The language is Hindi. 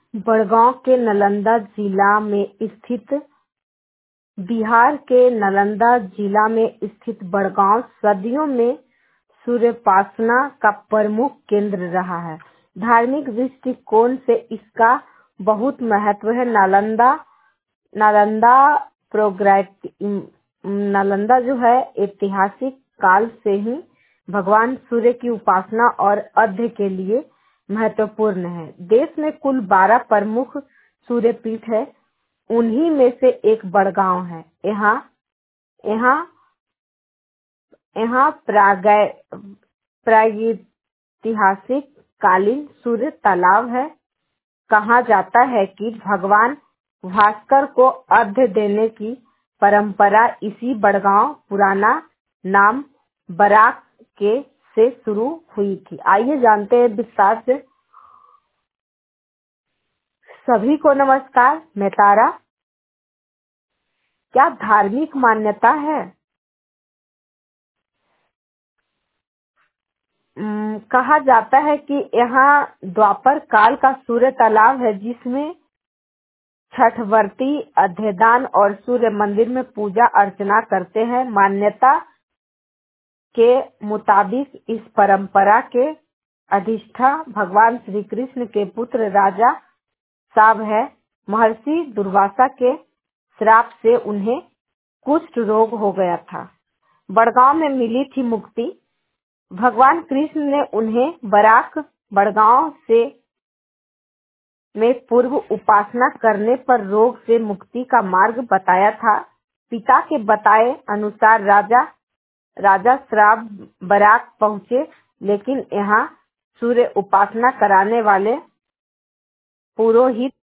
बड़गांव के नालंदा जिला में स्थित बिहार के नालंदा जिला में स्थित बड़गांव सदियों में सूर्योपासना का प्रमुख केंद्र रहा है। धार्मिक दृष्टिकोण से इसका बहुत महत्व है। नालंदा जो है ऐतिहासिक काल से ही भगवान सूर्य की उपासना और अर्घ्य के लिए महत्वपूर्ण है। देश में कुल 12 प्रमुख सूर्यपीठ है, उन्हीं में से एक बड़गांव है। यहाँ प्रागैतिहासिक कालीन सूर्य तालाब है। कहा जाता है कि भगवान भास्कर को अर्घ्य देने की परंपरा इसी बड़गांव पुराना नाम बराक के से शुरू हुई थी। आइए जानते हैं विस्तार से। सभी को नमस्कार, मैं तारा। क्या धार्मिक मान्यता है? कहा जाता है कि यहाँ द्वापर काल का सूर्य तालाब है, जिसमें छठ व्रती अध्ययन और सूर्य मंदिर में पूजा अर्चना करते हैं। मान्यता के मुताबिक इस परंपरा के अधिष्ठा भगवान श्री कृष्ण के पुत्र राजा साब है। महर्षि दुर्वासा के श्राप से उन्हें कुष्ठ रोग हो गया था। बड़गांव में मिली थी मुक्ति। भगवान कृष्ण ने उन्हें बड़गांव से में पूर्व उपासना करने पर रोग से मुक्ति का मार्ग बताया था। पिता के बताए अनुसार राजा श्राप बराक पहुंचे, लेकिन यहाँ सूर्य उपासना कराने वाले पुरोहित